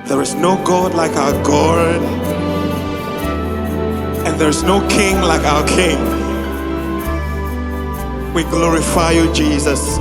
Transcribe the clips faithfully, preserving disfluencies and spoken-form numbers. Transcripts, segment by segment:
There is no God like our God, and there's no King like our King. We glorify you, Jesus.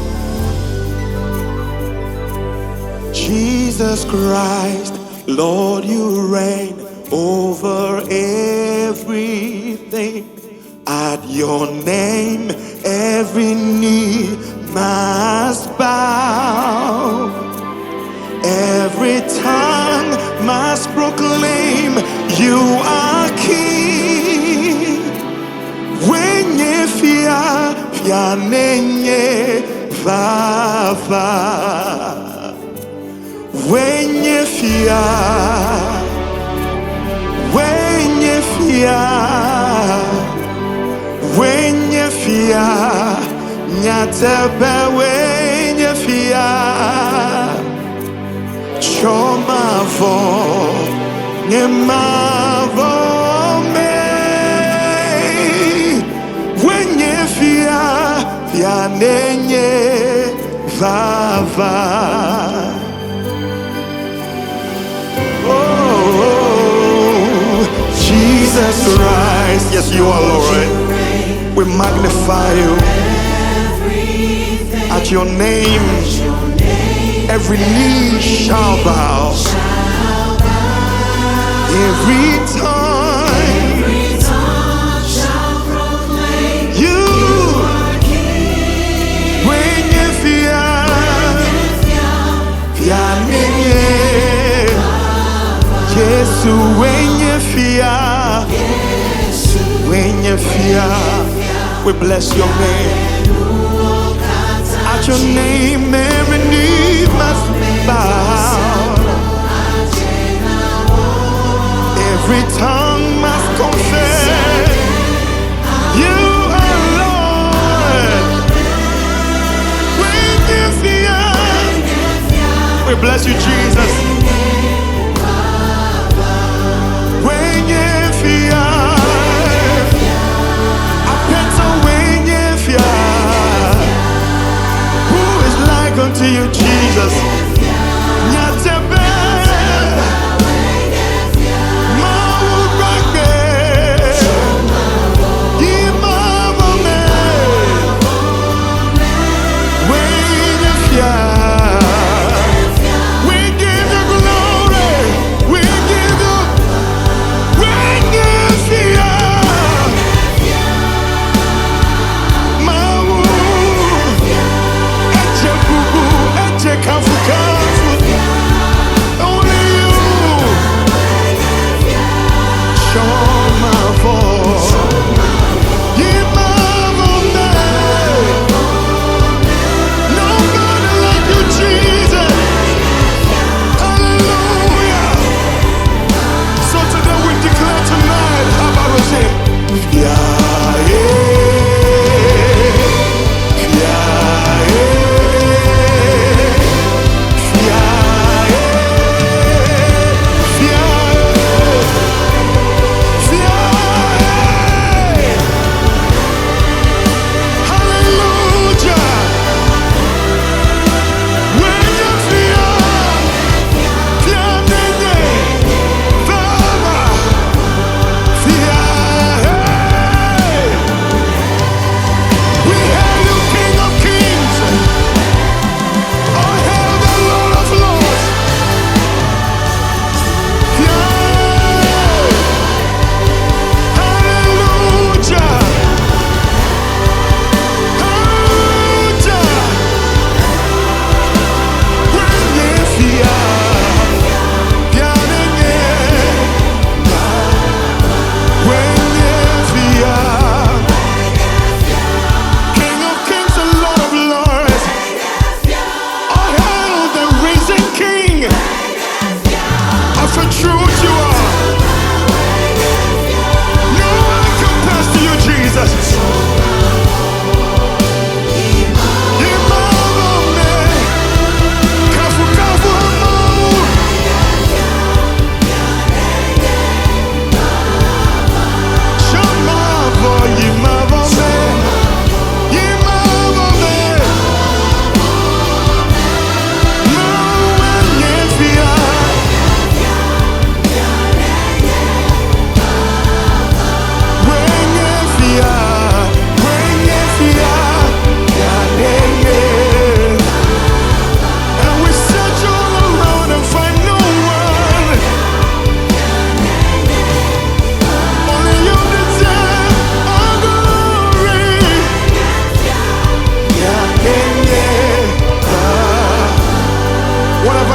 Jesus Christ, Lord, you reign over everything. At your name, every knee must bow. Every tongue must proclaim you are King. When you fear, fear nenye vava. When you fear, when you fear, when you fear, nyatebe when you fear. Choma vo, nyema vo me. When you fear, fear nenye vava. Jesus Christ, yes, you are Lord. We magnify you. At your name, every knee shall bow. Every tongue shall proclaim you are King. When you fear, fear Jesus, when you fear. When you fear, we bless your name. At your name, every knee must bow. Every tongue must confess you are Lord. When you fear, we bless you, Jesus. When you fear, unto you, Jesus. Nyatebe, Mawurake, Imamame, when you fear, we give you glory, we give you, when you fear, Mawu. Africa.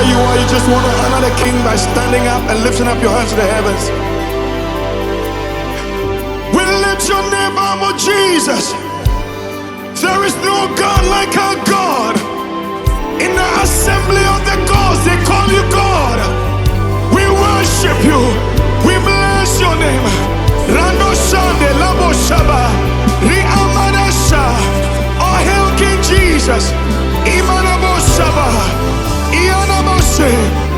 wherever you are, you just want to honor the King by standing up and lifting up your hands to the heavens. We lift your name up, oh Jesus. There is no God like our God. In the assembly of the gods, they call you God. We worship you. We bless your name. Rando Shande Labo Shaba Riamanasha. Oh, hail King Jesus. Imanabo Shaba Ianamose.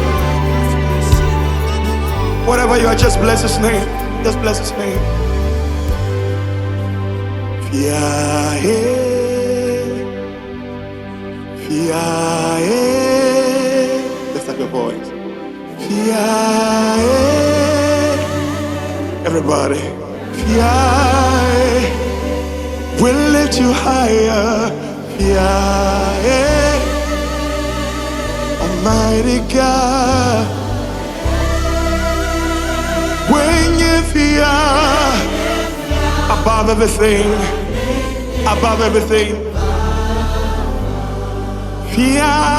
Whatever you are, just bless his name. Just bless his name. Fiae. Fiae. Lift up your voice. Fiae. Everybody. Fiae. We'll lift you higher. Fiae. Almighty God. When you fiae. Above everything. Above everything. Fiae.